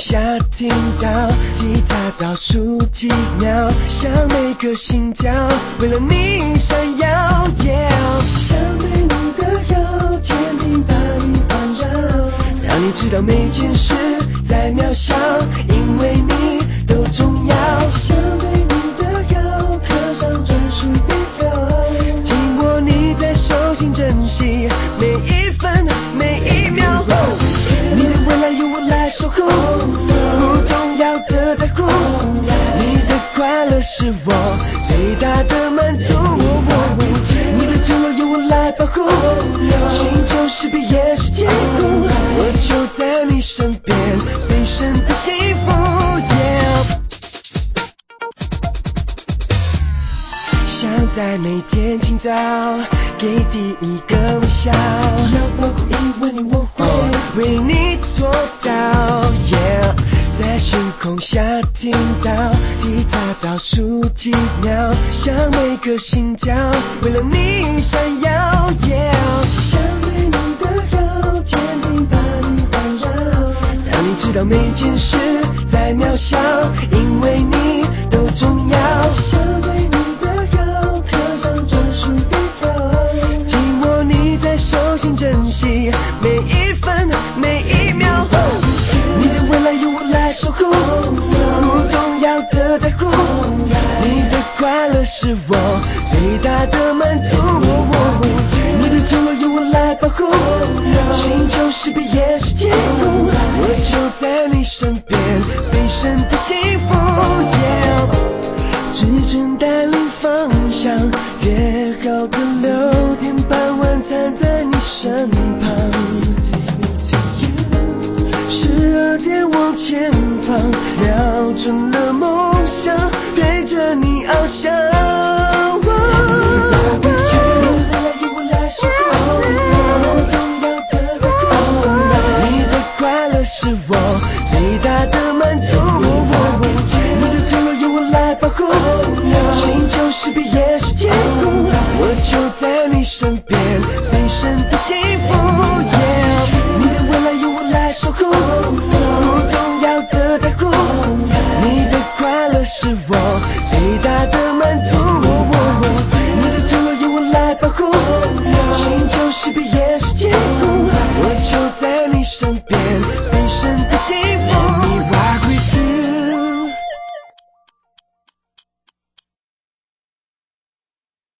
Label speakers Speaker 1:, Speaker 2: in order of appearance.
Speaker 1: 下听到吉他倒数几秒，像每个心跳为了你闪耀。想对你的好，天天把你环绕，让你知道每件事再渺小，因为你都重要。想对你的好，刻上专属笔号，紧握你在手心，珍惜每一分每一秒。你的未来由我来守护，不动摇的在乎，你的快乐是我最大的满足。你的承诺由我来保护，心就是比也是天空，我就在你身边，随身的幸福。想在每天清早给第一个微笑，要保护因为你我会为你做到。在星空下听到吉他倒数几秒，像每个心跳为了你闪耀。想对你的好，天天把你环绕，让你知道每件事再渺小，因为你都重要。想对你的好，刻上专属笔号，紧握你在手心，珍惜每一分每一秒。你的未来由我来守护，不动摇的在乎，你的快乐是我最大的满足。你的承诺由我来保护，心就是比也是天空，我就在你身边，随身的幸福。指针带领方向，约好的6点半晚餐在你身旁，12点往前方，瞄准了梦想，陪着你翱翔。你的快乐是我最大的满足。你的承诺由我来保护，心就是比也是天空，我就在你身边，随身的幸福。你的未来由我来守护，不动摇的在乎，你的快乐是我最大的满足。你的承诺由我来保护，